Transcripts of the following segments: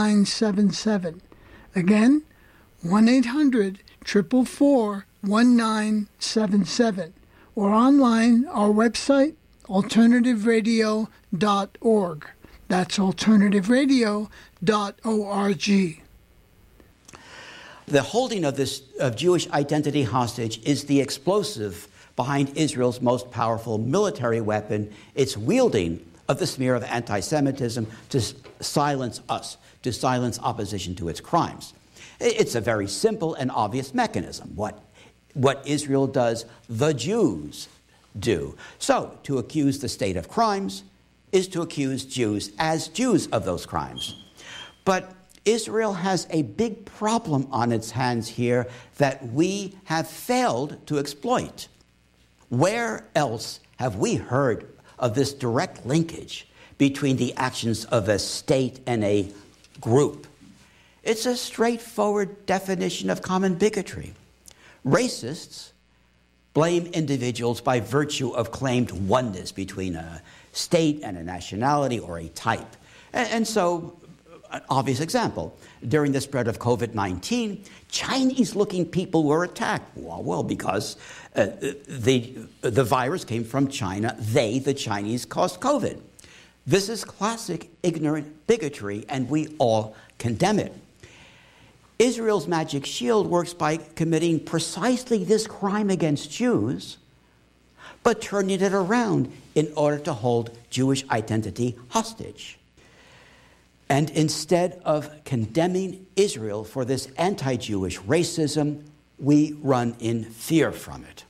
1977. Again, 1-800-444-1977. Or online, our website, alternativeradio.org. That's alternativeradio.org. The holding of Jewish identity hostage is the explosive behind Israel's most powerful military weapon, its wielding of the smear of anti-Semitism to silence us, to silence opposition to its crimes. It's a very simple and obvious mechanism. What Israel does, the Jews do. So, to accuse the state of crimes is to accuse Jews as Jews of those crimes. But Israel has a big problem on its hands here that we have failed to exploit. Where else have we heard of this direct linkage between the actions of a state and a group? It's a straightforward definition of common bigotry. Racists blame individuals by virtue of claimed oneness between a state and a nationality or a type. And so, an obvious example, during the spread of COVID-19, Chinese-looking people were attacked. Well, because the virus came from China. They, the Chinese, caused COVID. This is classic ignorant bigotry, and we all condemn it. Israel's magic shield works by committing precisely this crime against Jews, but turning it around in order to hold Jewish identity hostage. And instead of condemning Israel for this anti-Jewish racism, we run in fear from it.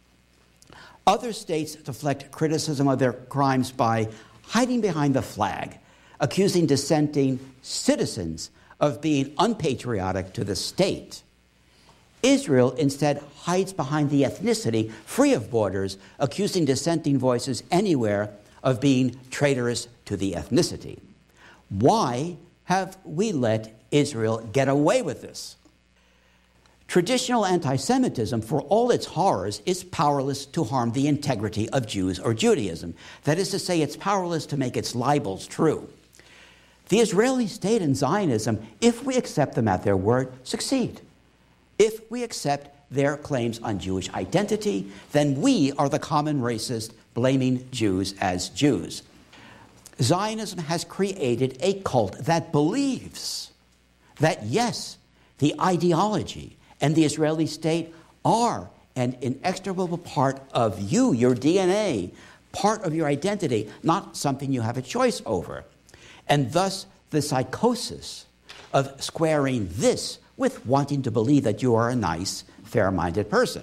Other states deflect criticism of their crimes by hiding behind the flag, accusing dissenting citizens of being unpatriotic to the state. Israel instead hides behind the ethnicity free of borders, accusing dissenting voices anywhere of being traitorous to the ethnicity. Why have we let Israel get away with this? Traditional anti-Semitism, for all its horrors, is powerless to harm the integrity of Jews or Judaism. That is to say, it's powerless to make its libels true. The Israeli state and Zionism, if we accept them at their word, succeed. If we accept their claims on Jewish identity, then we are the common racist blaming Jews as Jews. Zionism has created a cult that believes that, yes, the ideology and the Israeli state are an inextricable part of you, your DNA, part of your identity, not something you have a choice over. And thus, the psychosis of squaring this with wanting to believe that you are a nice, fair-minded person.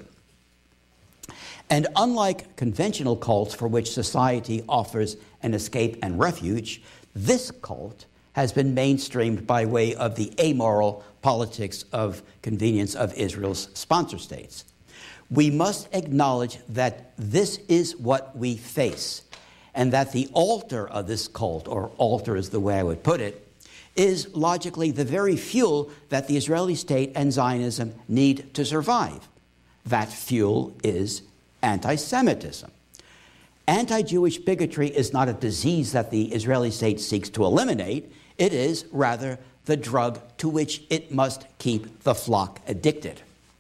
And unlike conventional cults for which society offers an escape and refuge, this cult has been mainstreamed by way of the amoral politics of convenience of Israel's sponsor states. We must acknowledge that this is what we face, and that the altar of this cult, or altar is the way I would put it, is logically the very fuel that the Israeli state and Zionism need to survive. That fuel is anti-Semitism. Anti-Jewish bigotry is not a disease that the Israeli state seeks to eliminate. It is, rather, the drug to which it must keep the flock addicted.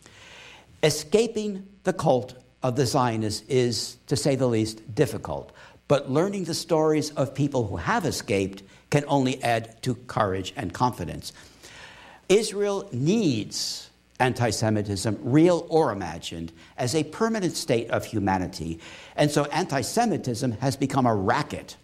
Escaping the cult of the Zionists is, to say the least, difficult. But learning the stories of people who have escaped can only add to courage and confidence. Israel needs anti-Semitism, real or imagined, as a permanent state of humanity. And so anti-Semitism has become a racket.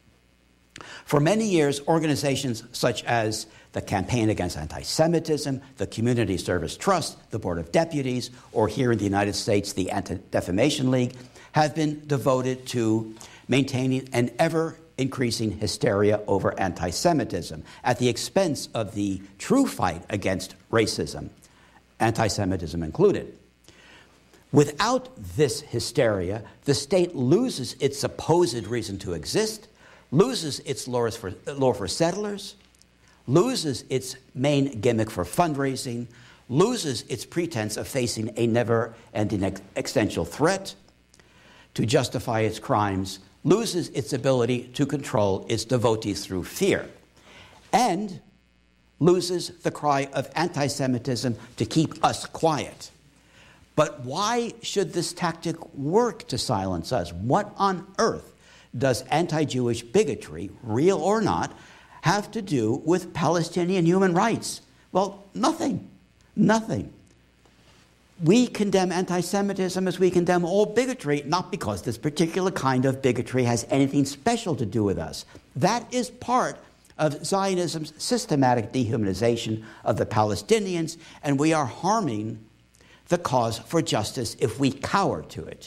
For many years, organizations such as the Campaign Against Anti-Semitism, the Community Service Trust, the Board of Deputies, or here in the United States, the Anti-Defamation League, have been devoted to maintaining an ever-increasing hysteria over anti-Semitism at the expense of the true fight against racism, anti-Semitism included. Without this hysteria, the state loses its supposed reason to exist, loses its lure for settlers, loses its main gimmick for fundraising, loses its pretense of facing a never-ending existential threat to justify its crimes, loses its ability to control its devotees through fear. And loses the cry of anti-Semitism to keep us quiet. But why should this tactic work to silence us? What on earth does anti-Jewish bigotry, real or not, have to do with Palestinian human rights? Well, nothing. Nothing. We condemn anti-Semitism as we condemn all bigotry, not because this particular kind of bigotry has anything special to do with us. That is part of Zionism's systematic dehumanization of the Palestinians, and we are harming the cause for justice if we cower to it.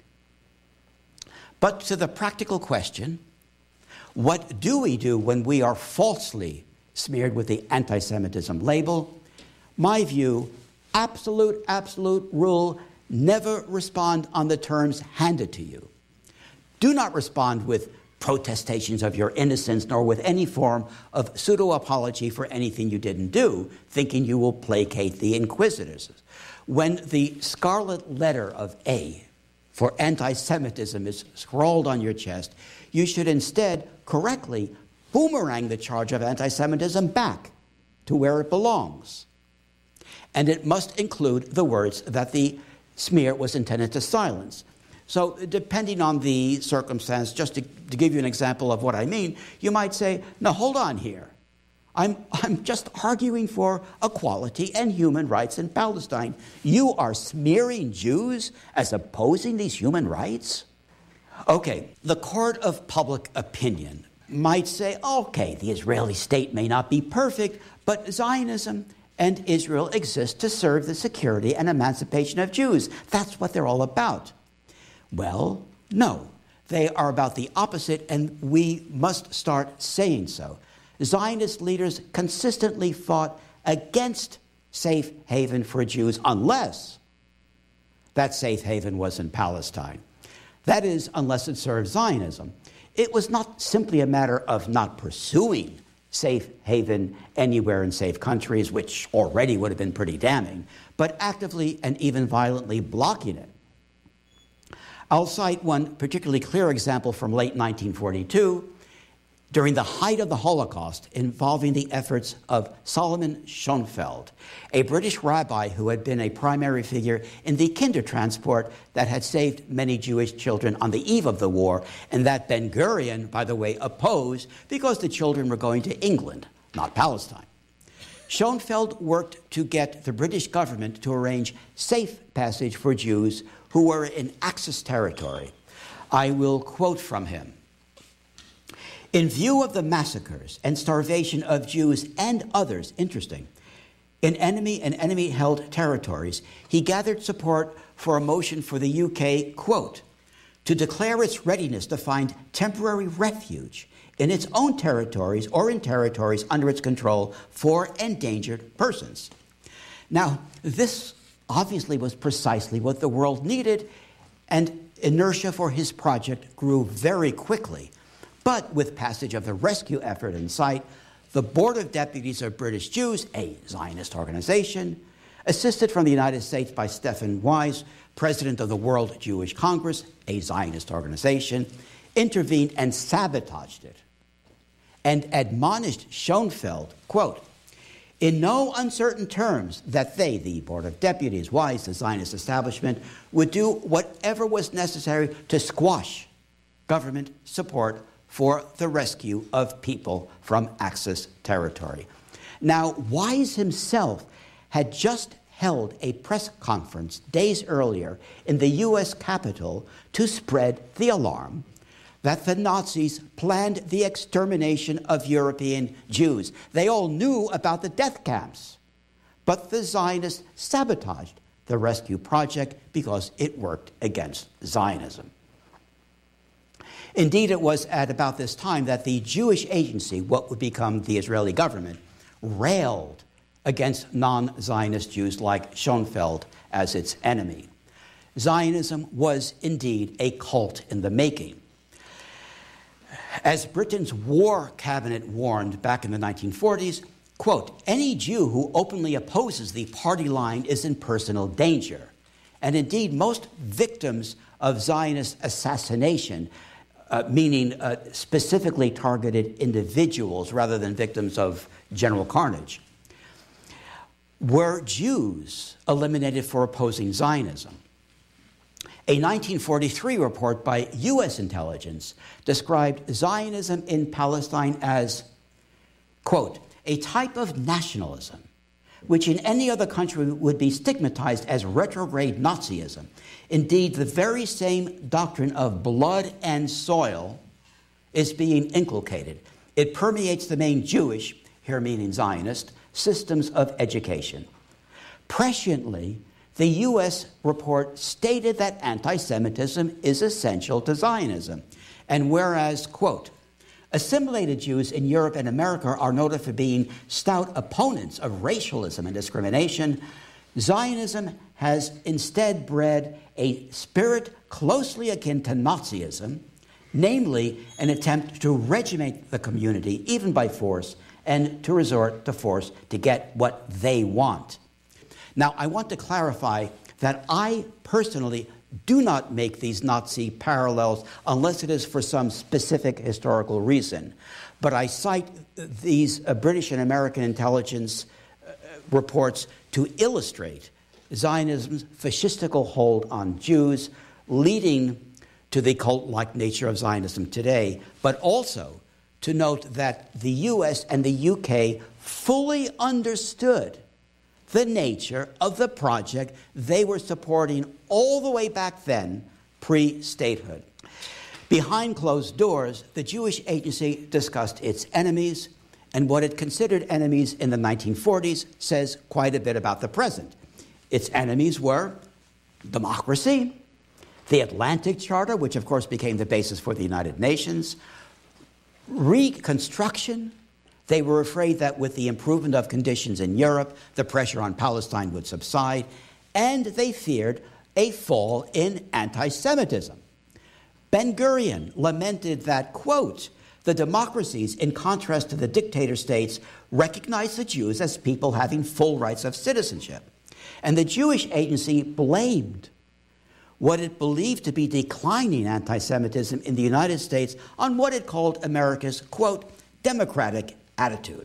But to the practical question, what do we do when we are falsely smeared with the anti-Semitism label? My view, absolute rule, never respond on the terms handed to you. Do not respond with protestations of your innocence, nor with any form of pseudo-apology for anything you didn't do, thinking you will placate the inquisitors. When the scarlet letter of A for anti-Semitism is scrawled on your chest, you should instead correctly boomerang the charge of anti-Semitism back to where it belongs. And it must include the words that the smear was intended to silence. So depending on the circumstance, just to give you an example of what I mean, you might say, no, hold on here. I'm just arguing for equality and human rights in Palestine. You are smearing Jews as opposing these human rights? Okay, the court of public opinion might say, okay, the Israeli state may not be perfect, but Zionism and Israel exist to serve the security and emancipation of Jews. That's what they're all about. Well, no, they are about the opposite, and we must start saying so. Zionist leaders consistently fought against safe haven for Jews unless that safe haven was in Palestine. That is, unless it served Zionism. It was not simply a matter of not pursuing safe haven anywhere in safe countries, which already would have been pretty damning, but actively and even violently blocking it. I'll cite one particularly clear example from late 1942, during the height of the Holocaust, involving the efforts of Solomon Schoenfeld, a British rabbi who had been a primary figure in the Kindertransport that had saved many Jewish children on the eve of the war, and that Ben-Gurion, by the way, opposed because the children were going to England, not Palestine. Schoenfeld worked to get the British government to arrange safe passage for Jews who were in Axis territory. I will quote from him. In view of the massacres and starvation of Jews and others, interesting, in enemy and enemy-held territories, he gathered support for a motion for the UK, quote, to declare its readiness to find temporary refuge in its own territories or in territories under its control for endangered persons. Now, this obviously was precisely what the world needed, and inertia for his project grew very quickly. But with passage of the rescue effort in sight, the Board of Deputies of British Jews, a Zionist organization, assisted from the United States by Stephen Wise, president of the World Jewish Congress, a Zionist organization, intervened and sabotaged it, and admonished Schoenfeld, quote, in no uncertain terms that they, the Board of Deputies, Wise, the Zionist establishment, would do whatever was necessary to squash government support for the rescue of people from Axis territory. Now, Wise himself had just held a press conference days earlier in the U.S. Capitol to spread the alarm that the Nazis planned the extermination of European Jews. They all knew about the death camps, but the Zionists sabotaged the rescue project because it worked against Zionism. Indeed, it was at about this time that the Jewish Agency, what would become the Israeli government, railed against non-Zionist Jews like Schoenfeld as its enemy. Zionism was indeed a cult in the making. As Britain's War Cabinet warned back in the 1940s, quote, any Jew who openly opposes the party line is in personal danger. And indeed, most victims of Zionist assassination meaning specifically targeted individuals rather than victims of general carnage, were Jews eliminated for opposing Zionism. A 1943 report by U.S. intelligence described Zionism in Palestine as, quote, a type of nationalism which in any other country would be stigmatized as retrograde Nazism. Indeed, the very same doctrine of blood and soil is being inculcated. It permeates the main Jewish, here meaning Zionist, systems of education. Presciently, the U.S. report stated that anti-Semitism is essential to Zionism. And whereas, quote, assimilated Jews in Europe and America are noted for being stout opponents of racialism and discrimination, Zionism has instead bred a spirit closely akin to Nazism, namely an attempt to regiment the community, even by force, and to resort to force to get what they want. Now, I want to clarify that I personally do not make these Nazi parallels unless it is for some specific historical reason. But I cite these British and American intelligence reports to illustrate Zionism's fascistical hold on Jews, leading to the cult-like nature of Zionism today, but also to note that the U.S. and the U.K. fully understood the nature of the project they were supporting all the way back then, pre-statehood. Behind closed doors, the Jewish Agency discussed its enemies, and what it considered enemies in the 1940s says quite a bit about the present. Its enemies were democracy, the Atlantic Charter, which of course became the basis for the United Nations, Reconstruction. They were afraid that with the improvement of conditions in Europe, the pressure on Palestine would subside, and they feared a fall in anti-Semitism. Ben-Gurion lamented that, quote, the democracies, in contrast to the dictator states, recognize the Jews as people having full rights of citizenship. And the Jewish Agency blamed what it believed to be declining anti-Semitism in the United States on what it called America's, quote, democratic attitude.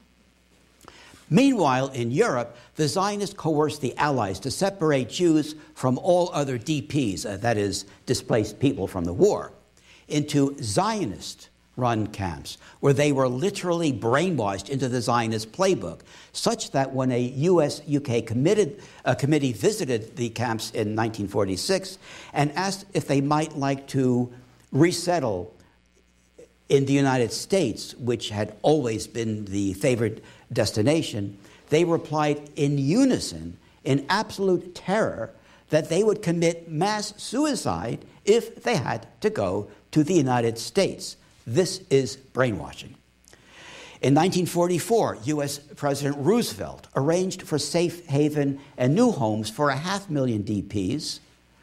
Meanwhile, in Europe, the Zionists coerced the Allies to separate Jews from all other DPs, that is, displaced people from the war, into Zionist-run camps, where they were literally brainwashed into the Zionist playbook, such that when a U.S.-UK committee visited the camps in 1946 and asked if they might like to resettle in the United States, which had always been the favored destination, they replied in unison, in absolute terror, that they would commit mass suicide if they had to go to the United States. This is brainwashing. In 1944, U.S. President Roosevelt arranged for safe haven and new homes for 500,000 DPs,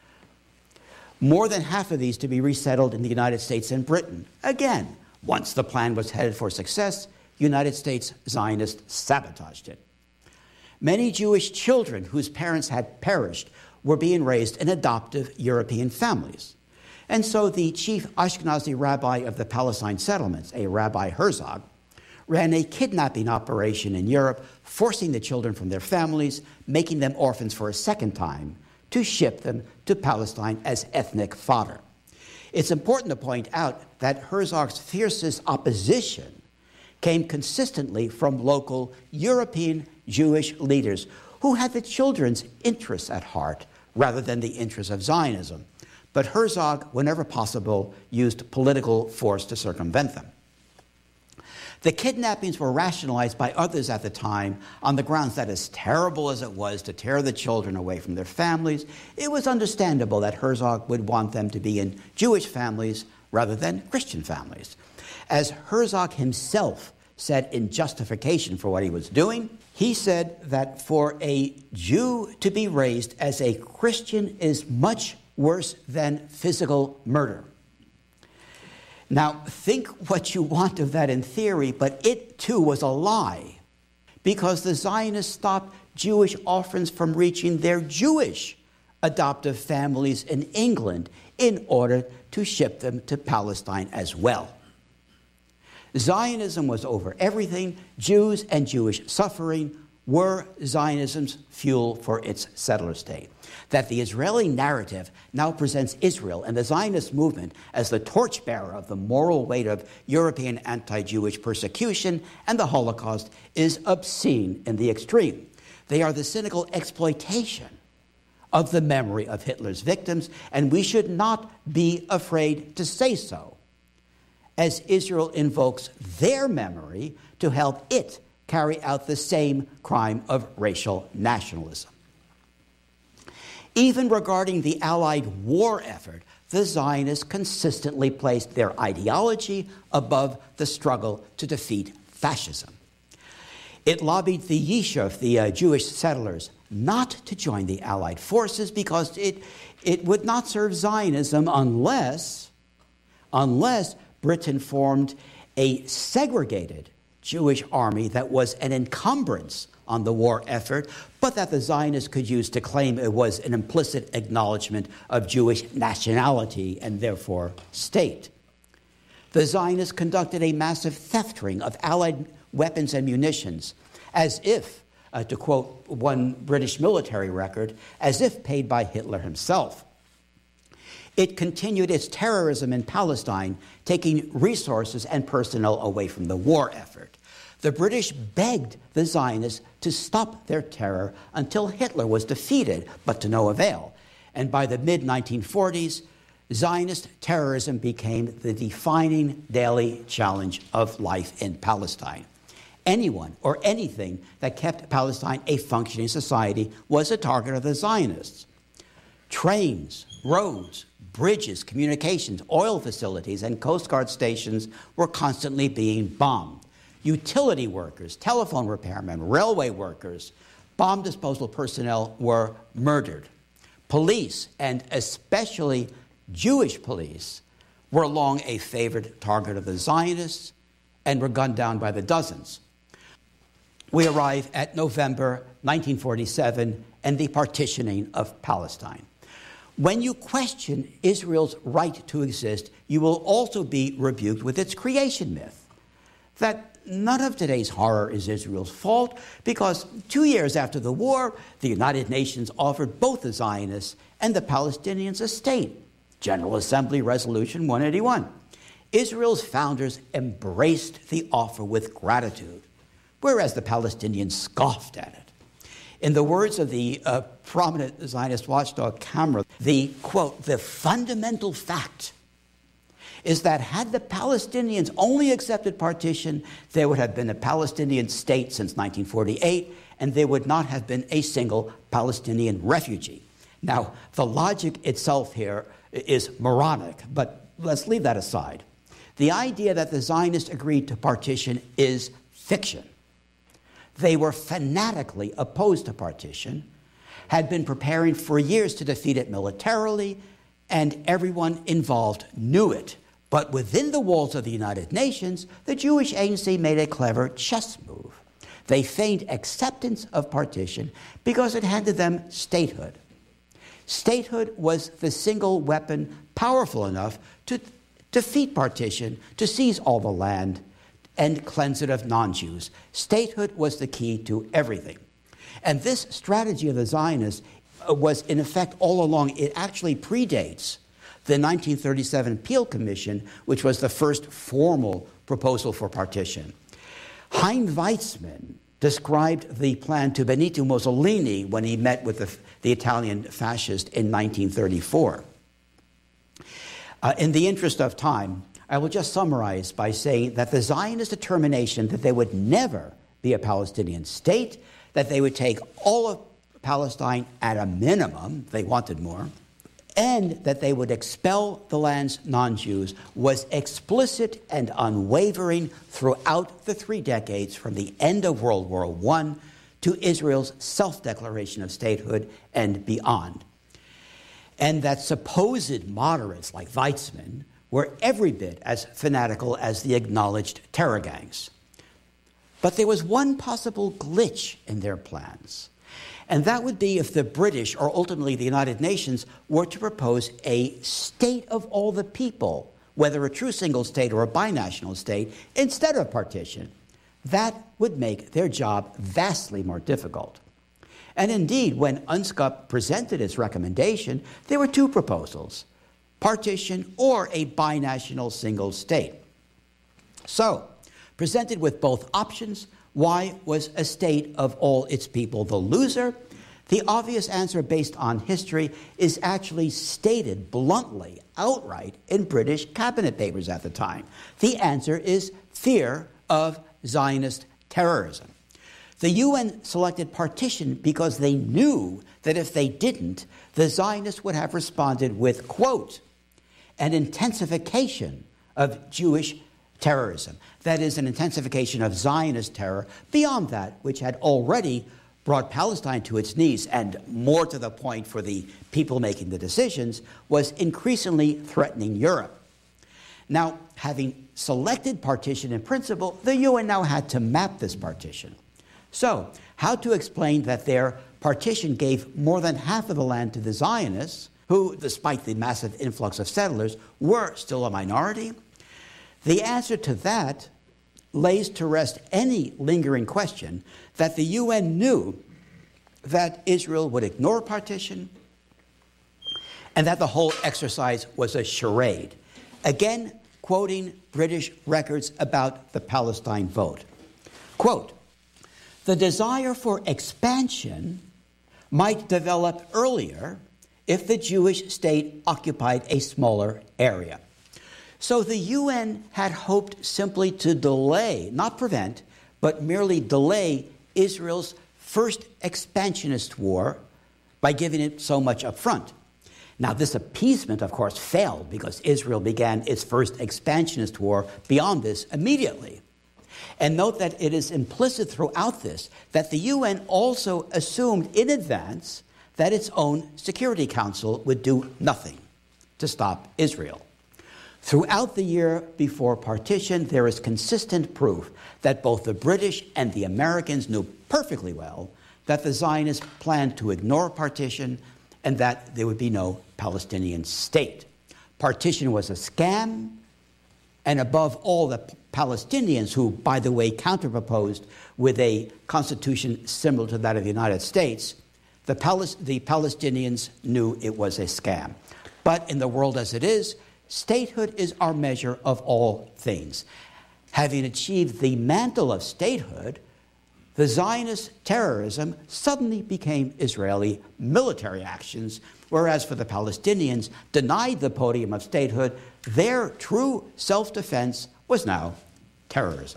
more than half of these to be resettled in the United States and Britain. Again, once the plan was headed for success, United States Zionists sabotaged it. Many Jewish children whose parents had perished were being raised in adoptive European families. And so the chief Ashkenazi rabbi of the Palestine settlements, a Rabbi Herzog, ran a kidnapping operation in Europe, forcing the children from their families, making them orphans for a second time, to ship them to Palestine as ethnic fodder. It's important to point out that Herzog's fiercest opposition came consistently from local European Jewish leaders who had the children's interests at heart rather than the interests of Zionism. But Herzog, whenever possible, used political force to circumvent them. The kidnappings were rationalized by others at the time on the grounds that as terrible as it was to tear the children away from their families, it was understandable that Herzog would want them to be in Jewish families rather than Christian families. As Herzog himself said in justification for what he was doing, he said that for a Jew to be raised as a Christian is much worse than physical murder. Now, think what you want of that in theory, but it too was a lie, because the Zionists stopped Jewish orphans from reaching their Jewish adoptive families in England, in order to ship them to Palestine as well. Zionism was over everything. Jews and Jewish suffering were Zionism's fuel for its settler state. That the Israeli narrative now presents Israel and the Zionist movement as the torchbearer of the moral weight of European anti-Jewish persecution and the Holocaust is obscene in the extreme. They are the cynical exploitation of the memory of Hitler's victims, and we should not be afraid to say so, as Israel invokes their memory to help it carry out the same crime of racial nationalism. Even regarding the Allied war effort, the Zionists consistently placed their ideology above the struggle to defeat fascism. It lobbied the Yishuv, the Jewish settlers, not to join the Allied forces because it would not serve Zionism unless Britain formed a segregated Jewish army that was an encumbrance on the war effort, but that the Zionists could use to claim it was an implicit acknowledgement of Jewish nationality and therefore state. The Zionists conducted a massive theft ring of Allied weapons and munitions, as if, to quote one British military record, as if paid by Hitler himself. It continued its terrorism in Palestine, taking resources and personnel away from the war effort. The British begged the Zionists to stop their terror until Hitler was defeated, but to no avail. And by the mid-1940s, Zionist terrorism became the defining daily challenge of life in Palestine. Anyone or anything that kept Palestine a functioning society was a target of the Zionists. Trains, roads, bridges, communications, oil facilities, and Coast Guard stations were constantly being bombed. Utility workers, telephone repairmen, railway workers, bomb disposal personnel were murdered. Police, and especially Jewish police, were long a favored target of the Zionists and were gunned down by the dozens. We arrive at November 1947 and the partitioning of Palestine. When you question Israel's right to exist, you will also be rebuked with its creation myth, that none of today's horror is Israel's fault, because 2 years after the war, the United Nations offered both the Zionists and the Palestinians a state, General Assembly Resolution 181. Israel's founders embraced the offer with gratitude, whereas the Palestinians scoffed at it. In the words of the prominent Zionist watchdog Kamra, the, quote, the fundamental fact is that had the Palestinians only accepted partition, there would have been a Palestinian state since 1948, and there would not have been a single Palestinian refugee. Now, the logic itself here is moronic, but let's leave that aside. The idea that the Zionists agreed to partition is fiction. They were fanatically opposed to partition, had been preparing for years to defeat it militarily, and everyone involved knew it. But within the walls of the United Nations, the Jewish Agency made a clever chess move. They feigned acceptance of partition because it handed them statehood. Statehood was the single weapon powerful enough to defeat partition, to seize all the land, and cleanse it of non-Jews. Statehood was the key to everything. And this strategy of the Zionists was in effect all along. It actually predates the 1937 Peel Commission, which was the first formal proposal for partition. Chaim Weizmann described the plan to Benito Mussolini when he met with the Italian fascist in 1934. In the interest of time, I will just summarize by saying that the Zionist determination that there would never be a Palestinian state, that they would take all of Palestine at a minimum, they wanted more, and that they would expel the land's non-Jews was explicit and unwavering throughout the 3 decades from the end of World War I to Israel's self-declaration of statehood and beyond. And that supposed moderates like Weizmann were every bit as fanatical as the acknowledged terror gangs. But there was one possible glitch in their plans, And that would be if the British, or ultimately the United Nations, were to propose a state of all the people, whether a true single state or a binational state, instead of partition. That would make their job vastly more difficult. And indeed, when UNSCOP presented its recommendation, there were two proposals: partition or a binational single state. So, presented with both options, why was a state of all its people the loser? The obvious answer, based on history, is actually stated bluntly, outright, in British cabinet papers at the time. The answer is fear of Zionist terrorism. The UN selected partition because they knew that if they didn't, the Zionists would have responded with, quote, an intensification of Jewish terrorism. That is, an intensification of Zionist terror beyond that which had already brought Palestine to its knees, and more to the point for the people making the decisions, was increasingly threatening Europe. Now, having selected partition in principle, the UN now had to map this partition. So, how to explain that their partition gave more than half of the land to the Zionists, who, despite the massive influx of settlers, were still a minority? The answer to that lays to rest any lingering question that the UN knew that Israel would ignore partition and that the whole exercise was a charade. Again, quoting British records about the Palestine vote. Quote, the desire for expansion might develop earlier if the Jewish state occupied a smaller area. So the UN had hoped simply to delay, not prevent, but merely delay Israel's first expansionist war by giving it so much up front. Now, this appeasement, of course, failed because Israel began its first expansionist war beyond this immediately. And note that it is implicit throughout this that the UN also assumed in advance that its own Security Council would do nothing to stop Israel. Throughout the year before partition, there is consistent proof that both the British and the Americans knew perfectly well that the Zionists planned to ignore partition and that there would be no Palestinian state. Partition was a scam, and above all, the Palestinians, who, by the way, counterproposed with a constitution similar to that of the United States, the Palestinians knew it was a scam. But in the world as it is, statehood is our measure of all things. Having achieved the mantle of statehood, the Zionist terrorism suddenly became Israeli military actions, whereas for the Palestinians, denied the podium of statehood, their true self-defense was now terrorism.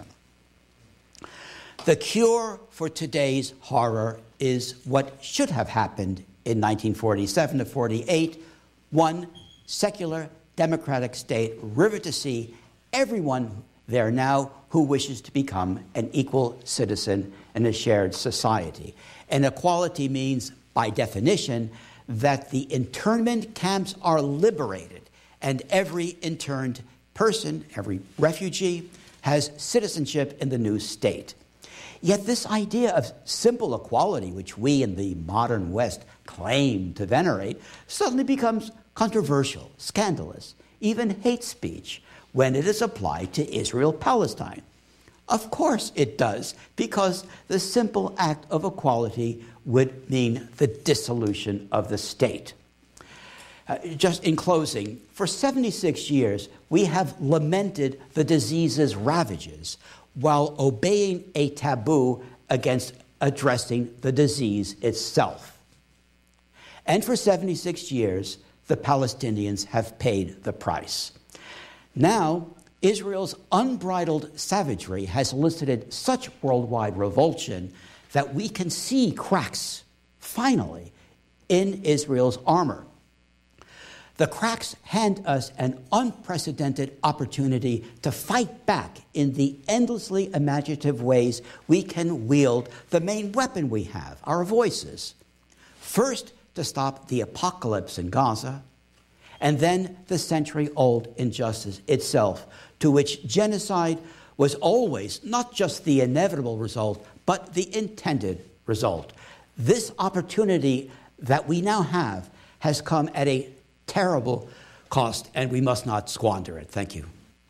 The cure for today's horror is what should have happened in 1947 to 48, one secular democratic state, river to sea, everyone there now who wishes to become an equal citizen in a shared society. And equality means, by definition, that the internment camps are liberated and every interned person, every refugee, has citizenship in the new state. Yet this idea of simple equality, which we in the modern West claim to venerate, suddenly becomes controversial, scandalous, even hate speech when it is applied to Israel-Palestine. Of course it does, because the simple act of equality would mean the dissolution of the state. Just in closing, for 76 years, we have lamented the disease's ravages while obeying a taboo against addressing the disease itself. And for 76 years, the Palestinians have paid the price. Now, Israel's unbridled savagery has elicited such worldwide revulsion that we can see cracks, finally, in Israel's armor. The cracks hand us an unprecedented opportunity to fight back in the endlessly imaginative ways we can wield the main weapon we have, our voices. First, to stop the apocalypse in Gaza, and then the century-old injustice itself, to which genocide was always not just the inevitable result, but the intended result. This opportunity that we now have has come at a terrible cost, and we must not squander it. Thank you.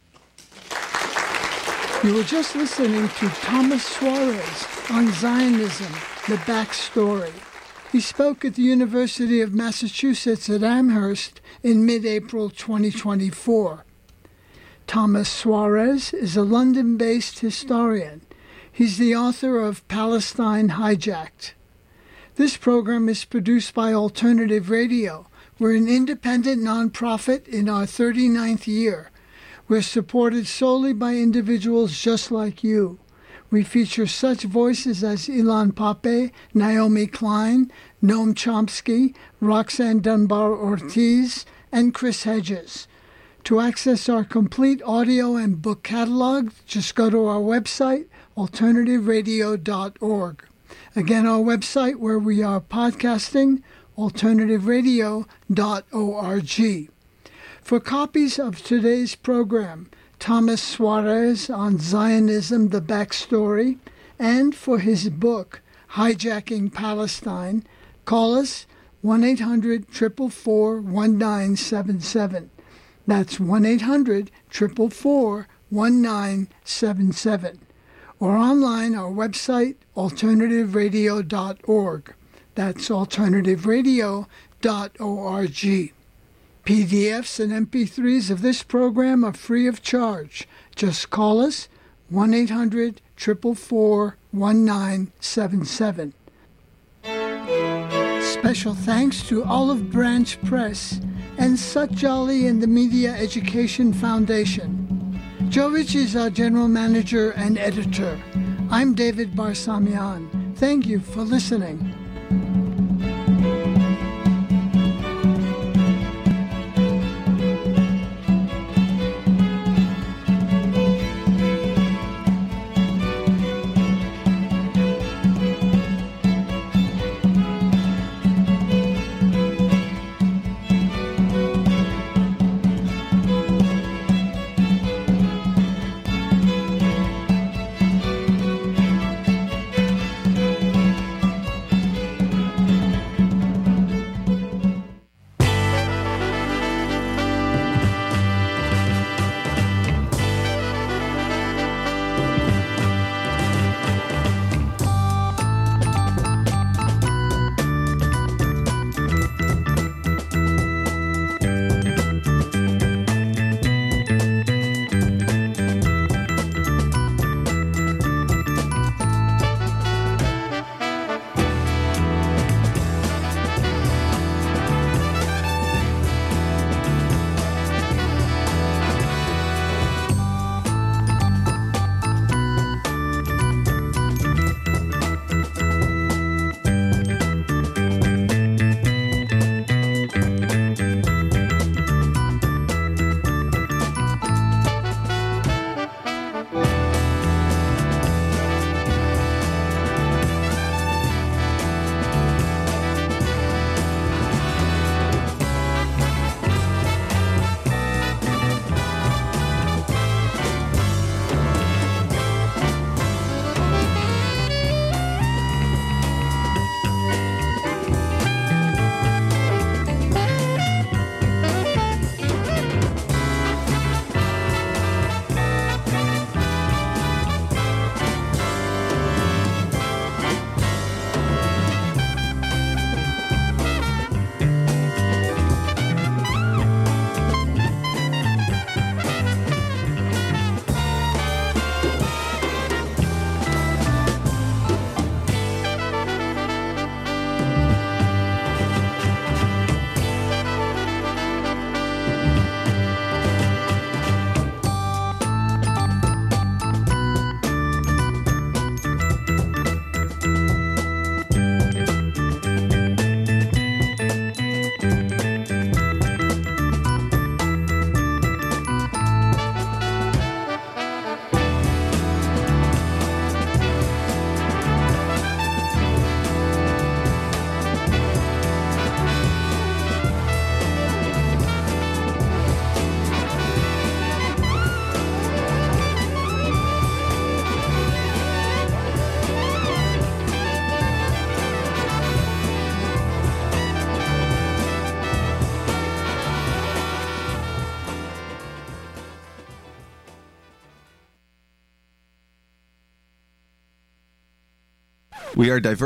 You were just listening to Thomas Suarez on Zionism, the backstory. He spoke at the University of Massachusetts at Amherst in mid-April 2024. Thomas Suarez is a London-based historian. He's the author of Palestine Hijacked. This program is produced by Alternative Radio. We're an independent nonprofit in our 39th year. We're supported solely by individuals just like you. We feature such voices as Ilan Pape, Naomi Klein, Noam Chomsky, Roxanne Dunbar-Ortiz, and Chris Hedges. To access our complete audio and book catalog, just go to our website, alternativeradio.org. Again, our website where we are podcasting, alternativeradio.org. For copies of today's program, Thomas Suarez on Zionism, the Backstory, and for his book, Hijacking Palestine, call us 1-800-444-1977. That's 1-800-444-1977. Or online, our website, alternativeradio.org. That's alternativeradio.org. PDFs and MP3s of this program are free of charge. Just call us 1-800-444-1977. Special thanks to Olive Branch Press and Satjali and the Media Education Foundation. Joe Ritchie is our general manager and editor. I'm David Barsamian. Thank you for listening. We are diverse.